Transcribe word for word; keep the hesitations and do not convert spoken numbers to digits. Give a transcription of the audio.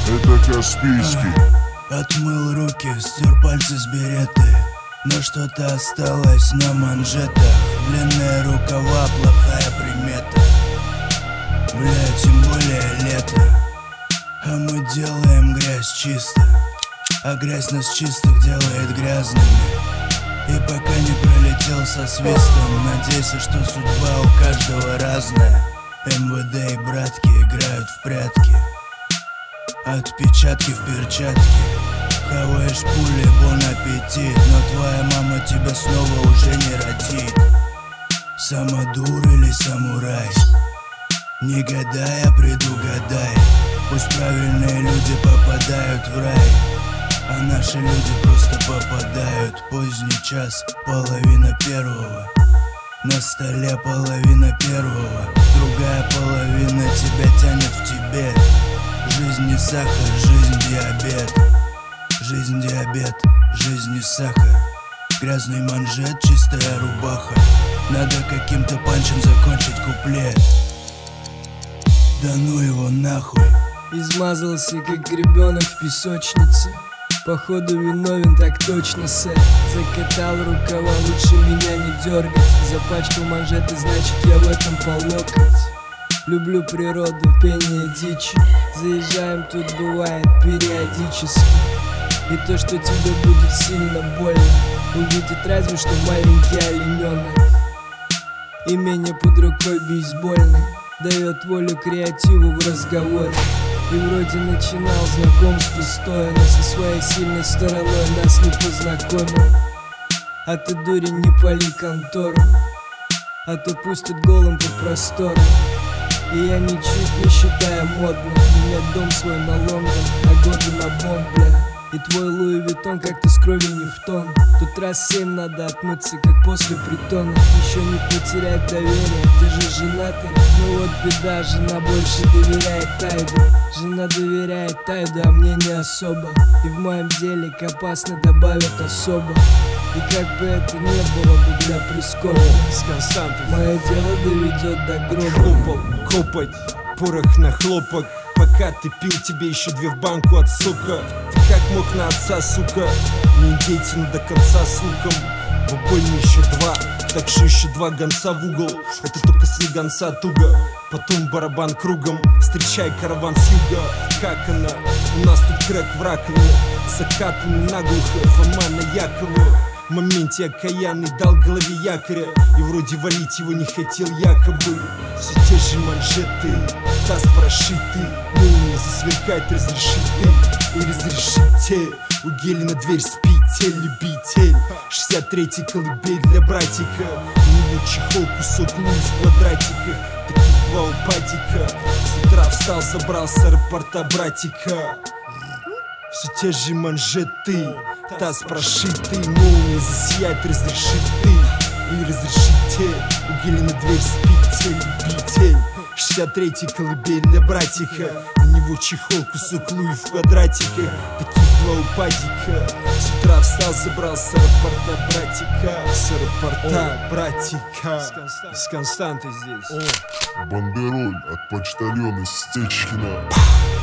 Это Каспийский. Отмыл руки, стер пальцы с береты, но что-то осталось на манжетах. Длинные рукава, плохая примета. Бля, тем более лето. А мы делаем грязь чисто, а грязь нас чистых делает грязными. И пока не пролетел со свистом, надейся, что судьба у каждого разная. эм вэ дэ и братки играют в прятки, отпечатки в перчатке. Хаваешь пули, бон аппетит, но твоя мама тебя снова уже не родит. Самодур или самурай, не гадай, а предугадай. Пусть правильные люди попадают в рай, а наши люди просто попадают. Поздний час, половина первого, на столе половина первого, другая половина тебя тянет в Тибет. Жизнь не сахар, жизнь диабет. Жизнь диабет, жизнь не сахар. Грязный манжет, чистая рубаха. Надо каким-то панчем закончить куплет. Да ну его нахуй. Измазался, как ребенок в песочнице. Походу виновен, так точно, сэр. Закатал рукава, лучше меня не дергать. Запачкал манжеты, значит я в этом по локоть. Люблю природу, пение дичи. Заезжаем, тут бывает периодически. И то, что тебе будет сильно больно, увидит разве что маленький олененок. Имение под рукой бейсбольный дает волю креативу в разговоре. И вроде начинал знакомство стоя, но со своей сильной стороной нас не познакомил. А ты, дурень, не пали контору, а то пустят голым по просторам. И я ничуть не считаю модным менять дом свой на Лондон, а годы на Бон, бля. И твой Луи Виттон как-то с кровью не в тон. Тут раз семь надо отмыться, как после притона. Еще не потерять доверие, ты же женатый. Ну вот беда, жена больше доверяет Тайду. Жена доверяет Тайду, а мне не особо. И в моем деле к опасно добавят особо. И как бы это не было бы для прискорбия, с константой мое дело доведет до гроба. Хлопал, копать, порох на хлопок. Пока ты пил, тебе еще две в банку от сока. Ты как мог на отца, сука? Не индейцы, но до конца с луком. В обойме еще два, так что еще два гонца в угол. Это только слегонца туго. Потом барабан кругом, встречай караван с юга. Как она? У нас тут крэк в раковине, закатанный наглухо, Фома на Якова. В моменте окаянный дал голове якоря, и вроде валить его не хотел якобы. Все те же манжеты, таз прошитый, молния засверкает, разреши ты и разрешите. У гели на дверь спите, любитель. шестьдесят третий колыбель для братика. У него чехол, кусок луи в квадратиках. Таких два у патика. С утра встал, собрал с аэропорта братика. Все те же манжеты, таз прошитый, молния засияет, разреши ты или разрешите. У гели на дверь спите, любитель. шестьдесят третий колыбель для братика. У него чехол, кусок луи в квадратиках. Таких два у падика. С утра встал, забрал с аэропорта братика. С аэропорта братика. С Константой здесь. Бандероль от почтальона Стечкина.